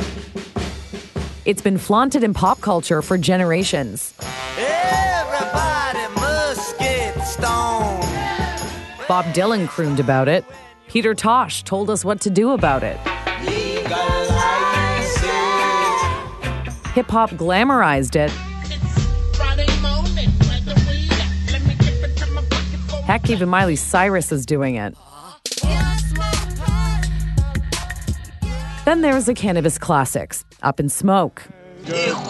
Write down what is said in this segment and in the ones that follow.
It's been flaunted in pop culture for generations. Everybody must get stoned. Bob Dylan crooned about it. Peter Tosh told us what to do about it. Hip-hop glamorized it. Heck, even Miley Cyrus is doing it. Then there's the cannabis classics, Up in Smoke. Is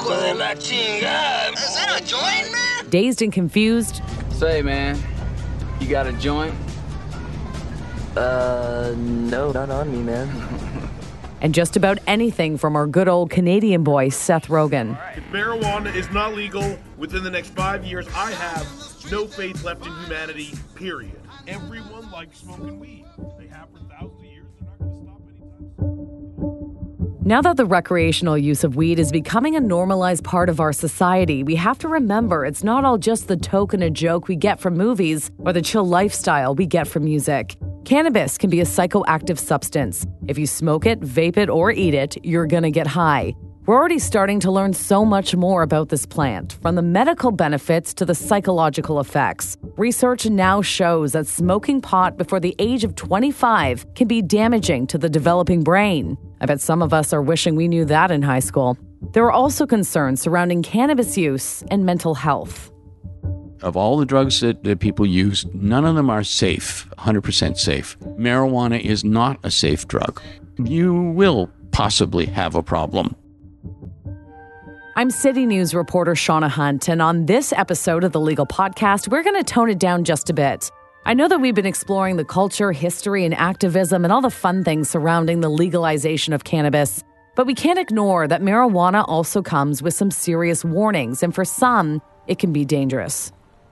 that a joint, man? Dazed and Confused. Say, man, you got a joint? No, not on me, man. And just about anything from our good old Canadian boy, Seth Rogen. If marijuana is not legal within the next 5 years, I have no faith left in humanity, period. Everyone likes smoking weed. They have for thousands of years. They're not going to stop anytime soon. Now that the recreational use of weed is becoming a normalized part of our society, we have to remember it's not all just the token of joke we get from movies or the chill lifestyle we get from music. Cannabis can be a psychoactive substance. If you smoke it, vape it, or eat it, you're going to get high. We're already starting to learn so much more about this plant, from the medical benefits to the psychological effects. Research now shows that smoking pot before the age of 25 can be damaging to the developing brain. I bet some of us are wishing we knew that in high school. There are also concerns surrounding cannabis use and mental health. Of all the drugs that people use, none of them are safe, 100% safe. Marijuana is not a safe drug. You will possibly have a problem. I'm City News reporter Shauna Hunt, and on this episode of the Legal Podcast, we're going to tone it down just a bit. I know that we've been exploring the culture, history, and activism and all the fun things surrounding the legalization of cannabis, but we can't ignore that marijuana also comes with some serious warnings, and for some, it can be dangerous.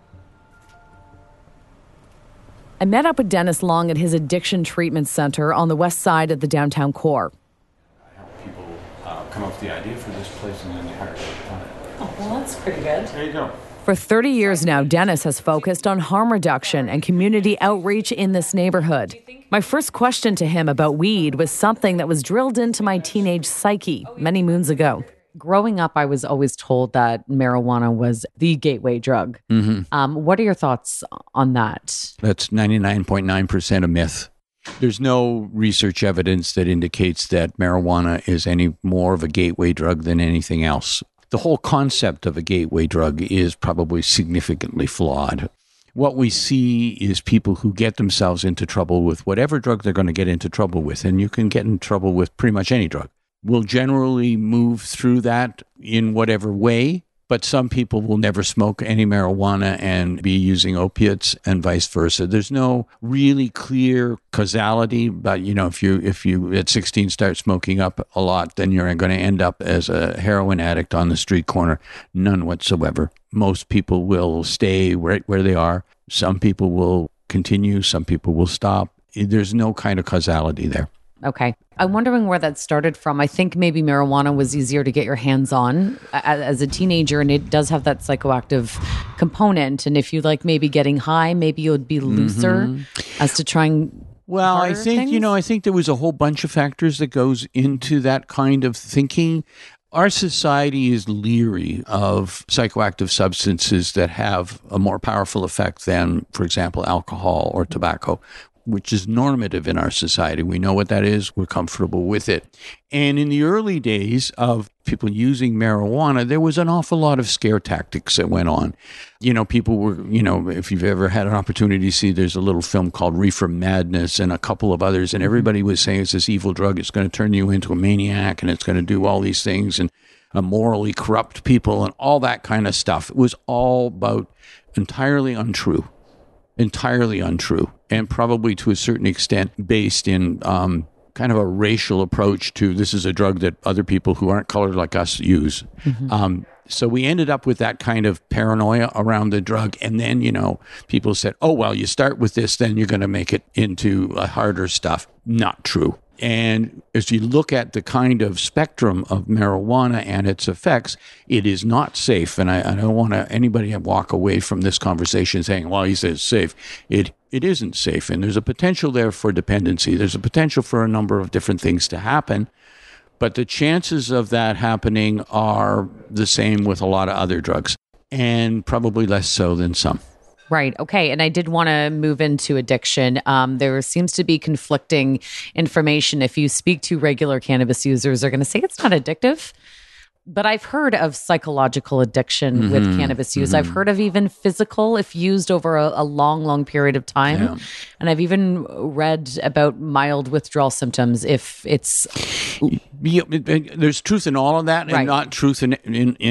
I met up with Dennis Long at his addiction treatment center on the west side of the downtown core. I help people come up with the idea for this place and then they hire people on it. Oh, well, that's pretty good. There you go. For 30 years now, Dennis has focused on harm reduction and community outreach in this neighborhood. My first question to him about weed was something that was drilled into my teenage psyche many moons ago. Growing up, I was always told that marijuana was the gateway drug. Mm-hmm. What are your thoughts on that? That's 99.9% a myth. There's no research evidence that indicates that marijuana is any more of a gateway drug than anything else. The whole concept of a gateway drug is probably significantly flawed. What we see is people who get themselves into trouble with whatever drug they're going to get into trouble with, and you can get in trouble with pretty much any drug. Will generally move through that in whatever way, but some people will never smoke any marijuana and be using opiates and vice versa. There's no really clear causality, but if you at 16 start smoking up a lot, then you're going to end up as a heroin addict on the street corner. None whatsoever. Most people will stay right where they are. Some people will continue. Some people will stop. There's no kind of causality there. Okay. I'm wondering where that started from. I think maybe marijuana was easier to get your hands on as a teenager, and it does have that psychoactive component. And if you like maybe getting high, maybe you would be looser as to trying. Well, I think, I think there was a whole bunch of factors that goes into that kind of thinking. Our society is leery of psychoactive substances that have a more powerful effect than, for example, alcohol or tobacco, which is normative in our society. We know what that is. We're comfortable with it. And in the early days of people using marijuana, there was an awful lot of scare tactics that went on. People were, if you've ever had an opportunity to see, there's a little film called Reefer Madness and a couple of others, and everybody was saying it's this evil drug. It's going to turn you into a maniac, and it's going to do all these things, and morally corrupt people and all that kind of stuff. It was all about entirely untrue, and probably to a certain extent based in kind of a racial approach to this is a drug that other people who aren't colored like us use. So we ended up with that kind of paranoia around the drug. And then, people said, oh, well, you start with this, then you're going to make it into harder stuff. Not true. And as you look at the kind of spectrum of marijuana and its effects, it is not safe. And I don't want anybody to walk away from this conversation saying, well, he says safe. It isn't safe. And there's a potential there for dependency. There's a potential for a number of different things to happen. But the chances of that happening are the same with a lot of other drugs, and probably less so than some. Right. Okay. And I did want to move into addiction. There seems to be conflicting information. If you speak to regular cannabis users, they're going to say it's not addictive. But I've heard of psychological addiction with cannabis use. I've heard of even physical if used over a long, long period of time. Yeah. And I've even read about mild withdrawal symptoms if it's... Yeah, there's truth in all of that, and Right. not truth in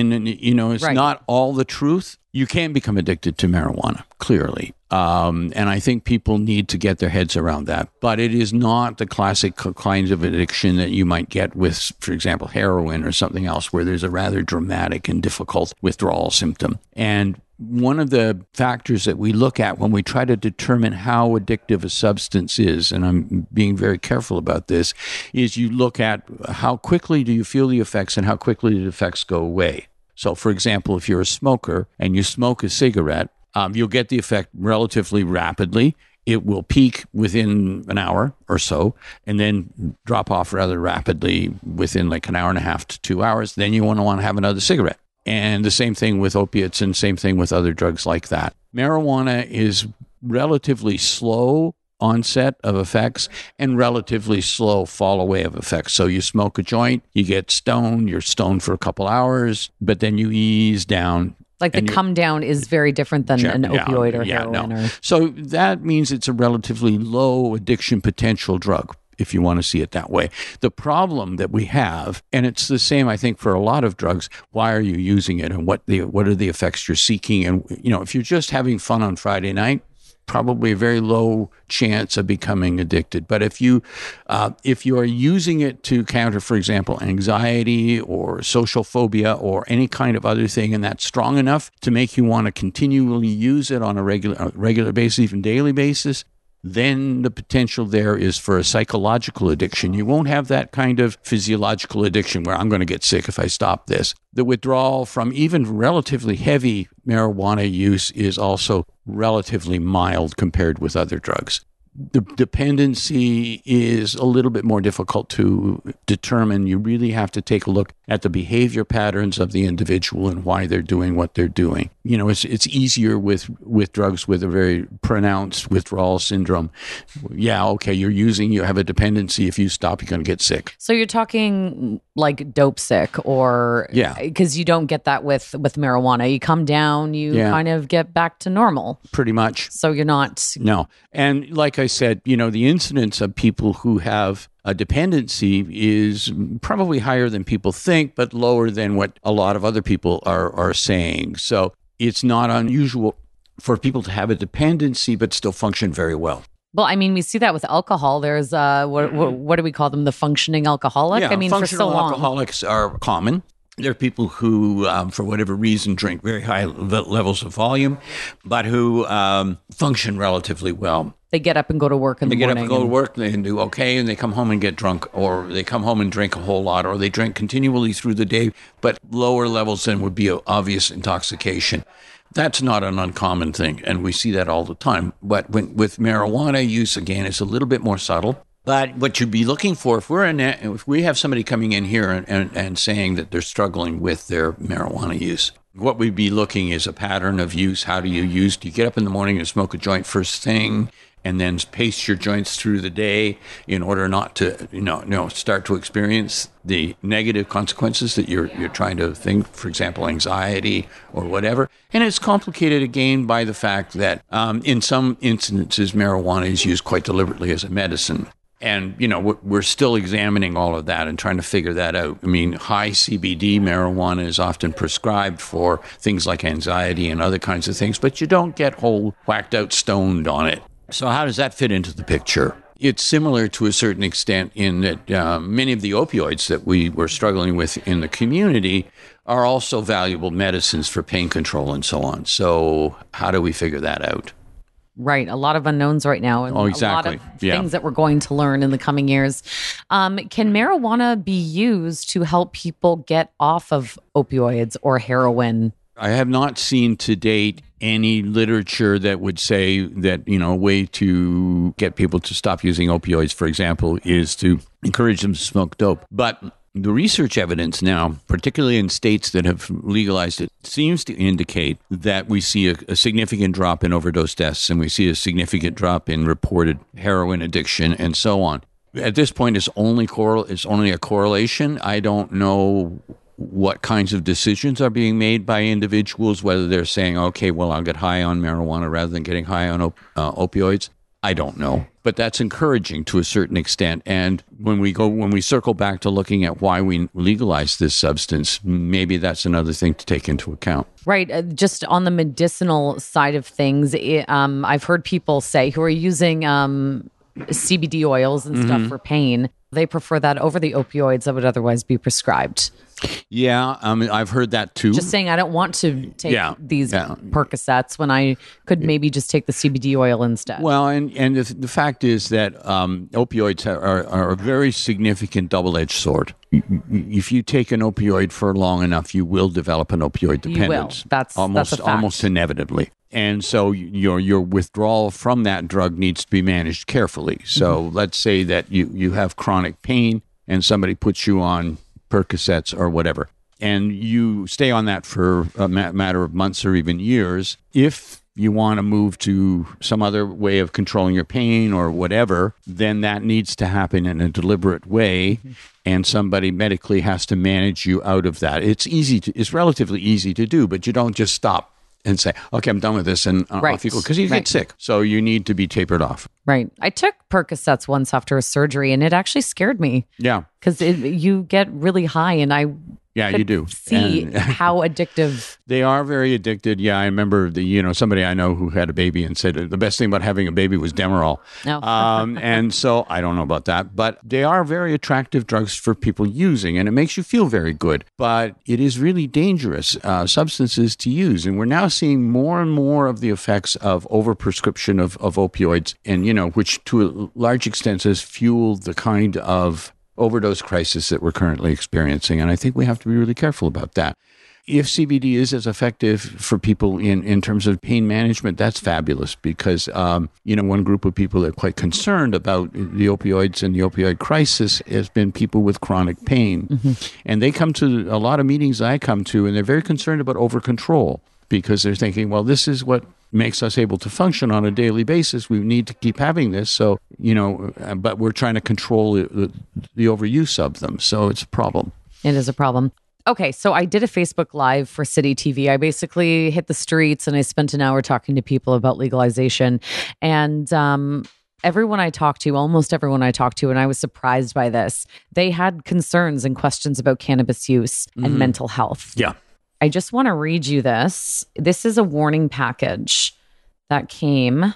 it's Right. not all the truth. You can become addicted to marijuana, clearly. And I think people need to get their heads around that. But it is not the classic kinds of addiction that you might get with, for example, heroin or something else, where there's a rather dramatic and difficult withdrawal symptom. And one of the factors that we look at when we try to determine how addictive a substance is, and I'm being very careful about this, is you look at how quickly do you feel the effects and how quickly the effects go away. So, for example, if you're a smoker and you smoke a cigarette, you'll get the effect relatively rapidly. It will peak within an hour or so and then drop off rather rapidly within like an hour and a half to 2 hours. Then you want to have another cigarette. And the same thing with opiates and same thing with other drugs like that. Marijuana is relatively slow onset of effects and relatively slow fall away of effects. So you smoke a joint, you get stoned, you're stoned for a couple hours, but then you ease down. Like the come down is very different than an opioid or heroin. Or... So that means it's a relatively low addiction potential drug, if you want to see it that way. The problem that we have, and it's the same, I think, for a lot of drugs, why are you using it and what are the effects you're seeking? And, if you're just having fun on Friday night, probably a very low chance of becoming addicted. But if you are using it to counter, for example, anxiety or social phobia or any kind of other thing, and that's strong enough to make you want to continually use it on a regular basis, even daily basis, then the potential there is for a psychological addiction. You won't have that kind of physiological addiction where I'm going to get sick if I stop this. The withdrawal from even relatively heavy marijuana use is also relatively mild compared with other drugs. The dependency is a little bit more difficult to determine. You really have to take a look at the behavior patterns of the individual and why they're doing what they're doing. It's easier with drugs with a very pronounced withdrawal syndrome. Yeah, okay, you have a dependency. If you stop, you're going to get sick. So you're talking like dope sick or... Yeah. Because you don't get that with marijuana. You come down, you kind of get back to normal. Pretty much. So you're not... No. And like I said, the incidence of people who have a dependency is probably higher than people think, but lower than what a lot of other people are saying. So it's not unusual for people to have a dependency but still function very well. Well, I mean, we see that with alcohol. There's what do we call them? The functioning alcoholic. Yeah, I mean, for so long, alcoholics are common. There are people who, for whatever reason, drink very high levels of volume, but who function relatively well. They get up and go to work in the morning. They get up and go to work, they do okay, and they come home and get drunk, or they come home and drink a whole lot, or they drink continually through the day, but lower levels than would be obvious intoxication. That's not an uncommon thing, and we see that all the time. But with marijuana use, again, it's a little bit more subtle. But what you'd be looking for, if we have somebody coming in here and saying that they're struggling with their marijuana use, what we'd be looking is a pattern of use. How do you use? Do you get up in the morning and smoke a joint first thing, and then pace your joints through the day in order not to, start to experience the negative consequences that you're trying to think, for example, anxiety or whatever. And it's complicated again by the fact that in some instances, marijuana is used quite deliberately as a medicine. And, we're still examining all of that and trying to figure that out. I mean, high CBD marijuana is often prescribed for things like anxiety and other kinds of things, but you don't get whole whacked out stoned on it. So how does that fit into the picture? It's similar to a certain extent in that many of the opioids that we were struggling with in the community are also valuable medicines for pain control and so on. So how do we figure that out? Right. A lot of unknowns right now. And exactly. A lot of things that we're going to learn in the coming years. Can marijuana be used to help people get off of opioids or heroin? I have not seen to date any literature that would say that, a way to get people to stop using opioids, for example, is to encourage them to smoke dope. But The research evidence now, particularly in states that have legalized it, seems to indicate that we see a significant drop in overdose deaths, and we see a significant drop in reported heroin addiction and so on. At this point, it's only a correlation. I don't know what kinds of decisions are being made by individuals, whether they're saying, okay, well, I'll get high on marijuana rather than getting high on opioids. I don't know, but that's encouraging to a certain extent. And when we circle back to looking at why we legalize this substance, maybe that's another thing to take into account. Right. Just on the medicinal side of things, I've heard people say who are using CBD oils and stuff for pain, they prefer that over the opioids that would otherwise be prescribed. Yeah, I've heard that too. Just saying, I don't want to take these Percocets when I could maybe just take the CBD oil instead. Well, and the fact is that opioids are a very significant double-edged sword. If you take an opioid for long enough, you will develop an opioid dependence. You will. That's a fact. Almost inevitably. And so your withdrawal from that drug needs to be managed carefully. So let's say that you have chronic pain and somebody puts you on Percocets or whatever, and you stay on that for a matter of months or even years. If you want to move to some other way of controlling your pain or whatever, then that needs to happen in a deliberate way, and somebody medically has to manage you out of that. It's relatively easy to do, but you don't just stop and say, okay, I'm done with this, and off you go, because you get sick. So you need to be tapered off. Right. I took Percocets once after a surgery, and it actually scared me. Yeah. Because you get really high, and I you do see how addictive they are. Very addicted. Yeah, I remember somebody I know who had a baby and said the best thing about having a baby was Demerol. No. And so I don't know about that, but they are very attractive drugs for people using, and it makes you feel very good. But it is really dangerous substances to use, and we're now seeing more and more of the effects of overprescription of opioids, and which to a large extent has fueled the kind of overdose crisis that we're currently experiencing. And I think we have to be really careful about that. If CBD is as effective for people in terms of pain management, that's fabulous, because, one group of people that are quite concerned about the opioids and the opioid crisis has been people with chronic pain. And they come to a lot of meetings I come to, and they're very concerned about over-control, because they're thinking, well, this is what makes us able to function on a daily basis. We need to keep having this. So, but we're trying to control the overuse of them. So it's a problem. It is a problem. Okay, so I did a Facebook Live for City TV. I basically hit the streets and I spent an hour talking to people about legalization. And everyone I talked to, almost everyone I talked to, and I was surprised by this, they had concerns and questions about cannabis use and mental health. Yeah. I just want to read you this. This is a warning package that came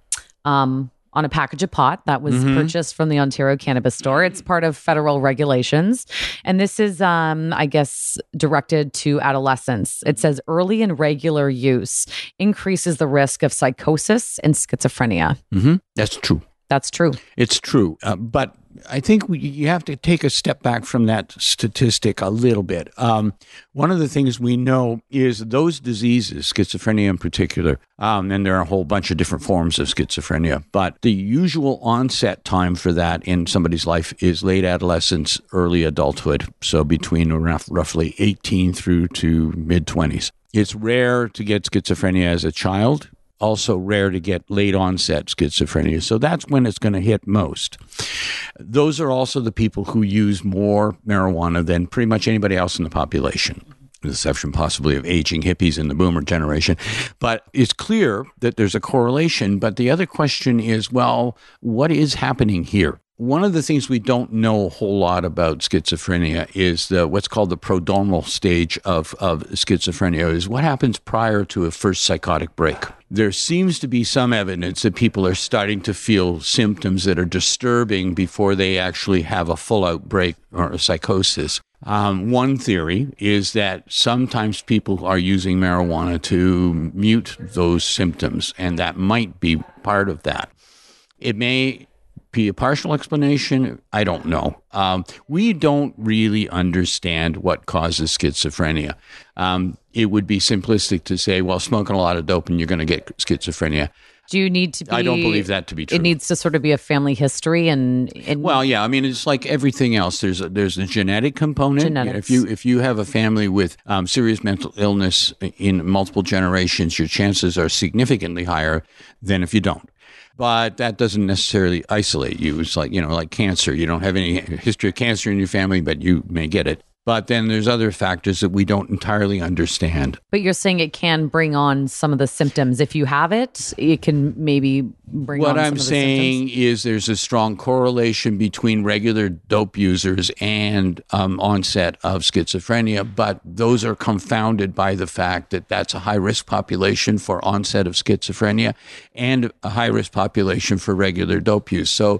on a package of pot that was purchased from the Ontario Cannabis Store. It's part of federal regulations. And this is, I guess, directed to adolescents. It says early and regular use increases the risk of psychosis and schizophrenia. That's true. That's true. It's true. But I think you have to take a step back from that statistic a little bit. One of the things we know is those diseases, schizophrenia in particular, and there are a whole bunch of different forms of schizophrenia, but the usual onset time for that in somebody's life is late adolescence, early adulthood, so between roughly 18 through to mid-20s. It's rare to get schizophrenia as a child. Also rare to get late onset schizophrenia. So that's when it's going to hit most. Those are also the people who use more marijuana than pretty much anybody else in the population, with the exception possibly of aging hippies in the boomer generation. But it's clear that there's a correlation. But the other question is, well, what is happening here? One of the things we don't know a whole lot about schizophrenia is what's called the prodromal stage of schizophrenia, is what happens prior to a first psychotic break. There seems to be some evidence that people are starting to feel symptoms that are disturbing before they actually have a full outbreak or a psychosis. One theory is that sometimes people are using marijuana to mute those symptoms, and that might be part of that. It may be a partial explanation. I don't know. We don't really understand what causes schizophrenia. It would be simplistic to say, well, smoking a lot of dope and you're going to get schizophrenia. Do you need to be... I don't believe that to be true. It needs to sort of be a family history and Well, yeah, I mean, it's like everything else. There's a genetic component. Genetics. If you have a family with serious mental illness in multiple generations, your chances are significantly higher than if you don't. But that doesn't necessarily isolate you. It's like, like cancer. You don't have any history of cancer in your family, but you may get it. But then there's other factors that we don't entirely understand. But you're saying it can bring on some of the symptoms. If you have it, it can maybe bring on What some I'm of the saying symptoms. is there's a strong correlation between regular dope users and onset of schizophrenia, but those are confounded by the fact that that's a high-risk population for onset of schizophrenia and a high-risk population for regular dope use. So,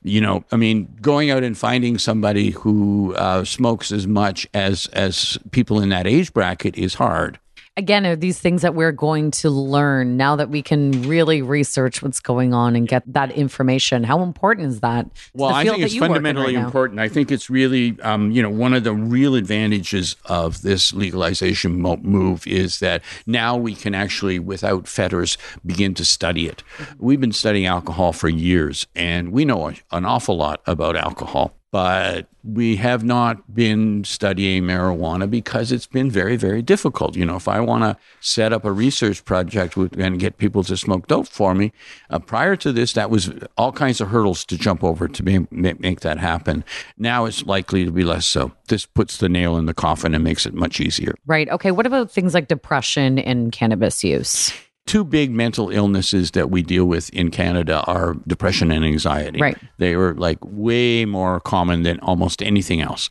going out and finding somebody who smokes as much as people in that age bracket is hard. Again, are these things that we're going to learn now that we can really research what's going on and get that information? How important is that? Well, I think it's fundamentally important. I think it's really, one of the real advantages of this legalization move is that now we can actually, without fetters, begin to study it. We've been studying alcohol for years, and we know an awful lot about alcohol. But we have not been studying marijuana because it's been very, very difficult. If I want to set up a research project and get people to smoke dope for me, prior to this, that was all kinds of hurdles to jump over to make that happen. Now it's likely to be less so. This puts the nail in the coffin and makes it much easier. Right. Okay. What about things like depression and cannabis use? Two big mental illnesses that we deal with in Canada are depression and anxiety. Right. They are like way more common than almost anything else.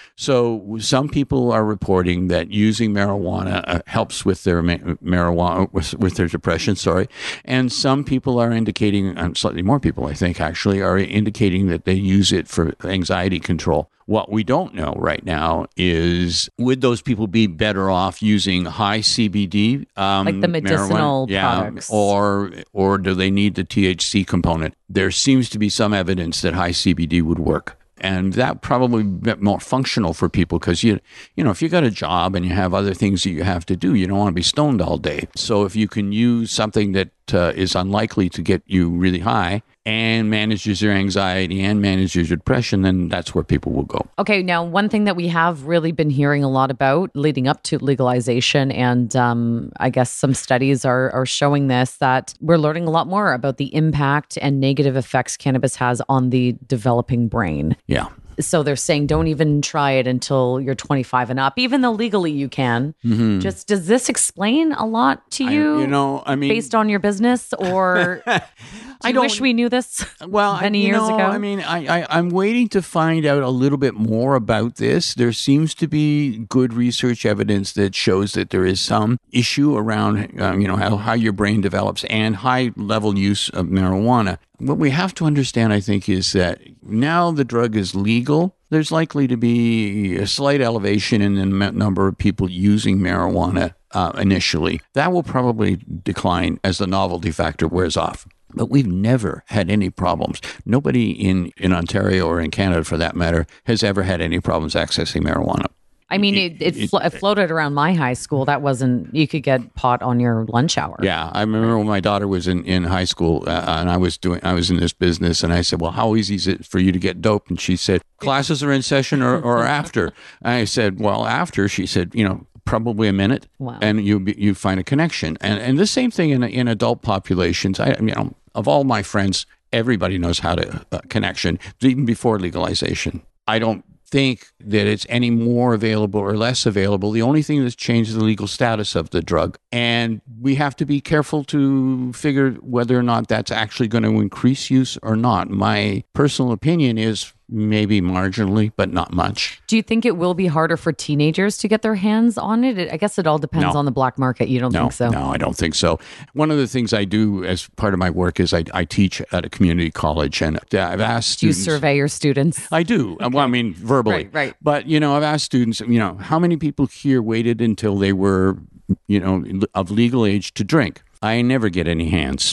So some people are reporting that using marijuana helps with their with their depression. And some people are indicating, slightly more people, I think, actually, are indicating that they use it for anxiety control. What we don't know right now is, would those people be better off using high CBD, like the medicinal products, or do they need the THC component? There seems to be some evidence that high CBD would work. And that probably be more functional for people because, if you got a job and you have other things that you have to do, you don't want to be stoned all day. So if you can use something that is unlikely to get you really high and manages your anxiety and manages your depression, then that's where people will go. Okay, now one thing that we have really been hearing a lot about leading up to legalization, and I guess some studies are showing this, that we're learning a lot more about the impact and negative effects cannabis has on the developing brain. Yeah. So they're saying don't even try it until you're 25 and up, even though legally you can. Mm-hmm. Just, does this explain a lot to you? Based on your business, or do you wish we knew this many years ago? I'm waiting to find out a little bit more about this. There seems to be good research evidence that shows that there is some issue around, how your brain develops and high level use of marijuana. What we have to understand, I think, is that now the drug is legal, there's likely to be a slight elevation in the number of people using marijuana initially. That will probably decline as the novelty factor wears off. But we've never had any problems. Nobody in Ontario or in Canada, for that matter, has ever had any problems accessing marijuana. I mean, it floated around my high school. That wasn't, you could get pot on your lunch hour. Yeah. I remember when my daughter was in high school and I was in this business, and I said, well, how easy is it for you to get dope? And she said, classes are in session or after. And I said, well, after. She said, probably a minute. Wow. And you find a connection. And the same thing in adult populations. Of all my friends, everybody knows how to connection, even before legalization. I don't think that it's any more available or less available. The only thing that's changed is the legal status of the drug. And we have to be careful to figure whether or not that's actually going to increase use or not. My personal opinion is maybe marginally, but not much. Do you think it will be harder for teenagers to get their hands on it? I guess it all depends on the black market. You don't think so? No, I don't think so. One of the things I do as part of my work is I teach at a community college, and I've asked students... Do you survey your students? I do. Okay. Well, verbally. Right. But, I've asked students, how many people here waited until they were, of legal age to drink? I never get any hands.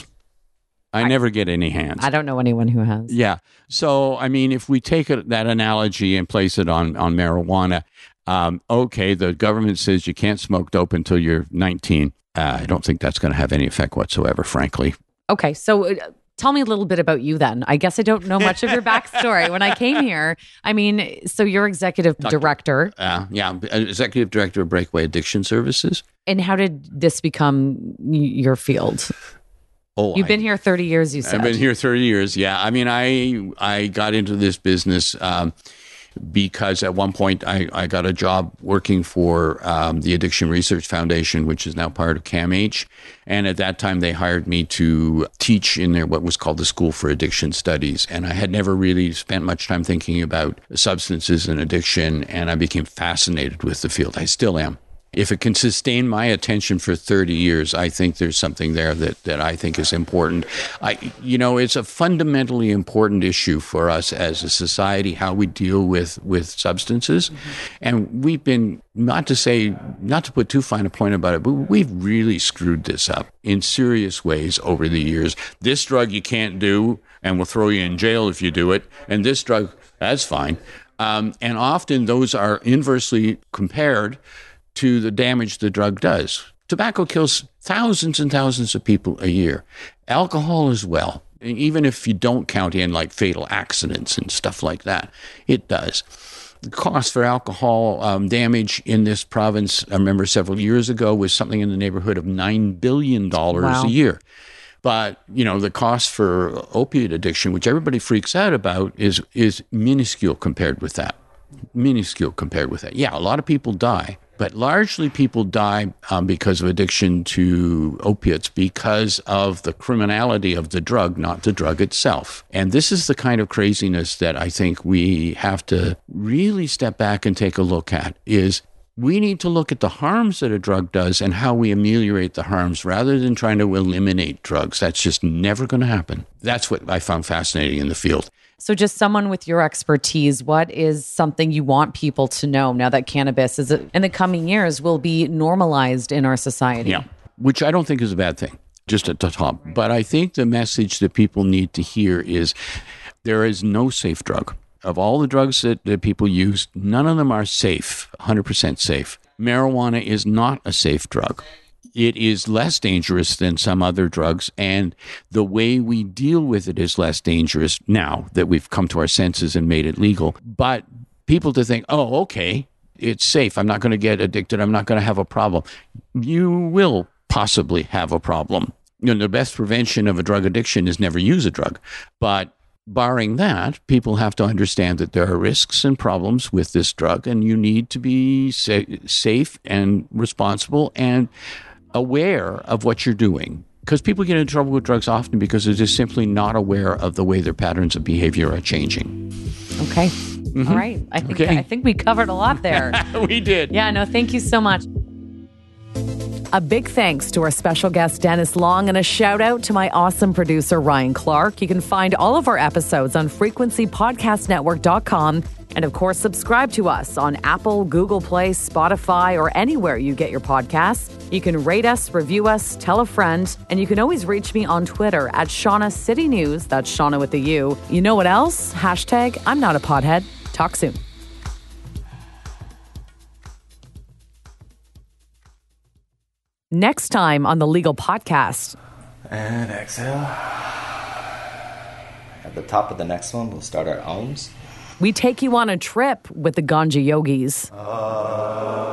I never get any hands. I don't know anyone who has. Yeah. So, if we take that analogy and place it on marijuana, okay, the government says you can't smoke dope until you're 19. I don't think that's going to have any effect whatsoever, frankly. Okay, so tell me a little bit about you then. I guess I don't know much of your backstory. When I came here, I mean, so you're executive director. Executive director of Breakaway Addiction Services. And how did this become your field? You've been here 30 years, you said. I've been here 30 years, yeah. I mean, I got into this business because at one point I got a job working for the Addiction Research Foundation, which is now part of CAMH. And at that time, they hired me to teach in what was called the School for Addiction Studies. And I had never really spent much time thinking about substances and addiction, and I became fascinated with the field. I still am. If it can sustain my attention for 30 years, I think there's something there that I think is important. It's a fundamentally important issue for us as a society, how we deal with substances. Mm-hmm. And we've been, not to put too fine a point about it, but we've really screwed this up in serious ways over the years. This drug you can't do, and we'll throw you in jail if you do it. And this drug, that's fine. And often those are inversely compared to the damage the drug does. Tobacco kills thousands and thousands of people a year. Alcohol as well. Even if you don't count in like fatal accidents and stuff like that, it does. The cost for alcohol damage in this province, I remember several years ago, was something in the neighborhood of $9 billion a year. But, the cost for opiate addiction, which everybody freaks out about, is minuscule compared with that. Yeah, a lot of people die. But largely people die because of addiction to opiates because of the criminality of the drug, not the drug itself. And this is the kind of craziness that I think we have to really step back and take a look at, is we need to look at the harms that a drug does and how we ameliorate the harms rather than trying to eliminate drugs. That's just never going to happen. That's what I found fascinating in the field. So just someone with your expertise, what is something you want people to know now that cannabis is in the coming years will be normalized in our society? Yeah, which I don't think is a bad thing, just at the top. But I think the message that people need to hear is there is no safe drug. Of all the drugs that people use, none of them are safe, 100% safe. Marijuana is not a safe drug. It is less dangerous than some other drugs, and the way we deal with it is less dangerous now that we've come to our senses and made it legal. But people to think, oh, okay, it's safe. I'm not going to get addicted. I'm not going to have a problem. You will possibly have a problem. The best prevention of a drug addiction is never use a drug. But barring that, people have to understand that there are risks and problems with this drug, and you need to be safe and responsible and aware of what you're doing. Because people get into trouble with drugs often because they're just simply not aware of the way their patterns of behavior are changing. Okay. Mm-hmm. All right. I think we covered a lot there. We did. Yeah, no, thank you so much. A big thanks to our special guest, Dennis Long, and a shout out to my awesome producer, Ryan Clark. You can find all of our episodes on frequencypodcastnetwork.com. And of course, subscribe to us on Apple, Google Play, Spotify, or anywhere you get your podcasts. You can rate us, review us, tell a friend, and you can always reach me on Twitter at Shauna City News. That's Shauna with a U. You know what else? Hashtag I'm not a pothead. Talk soon. Next time on the Legal Podcast. And exhale. At the top of the next one, we'll start our ohms. We take you on a trip with the Ganja Yogis.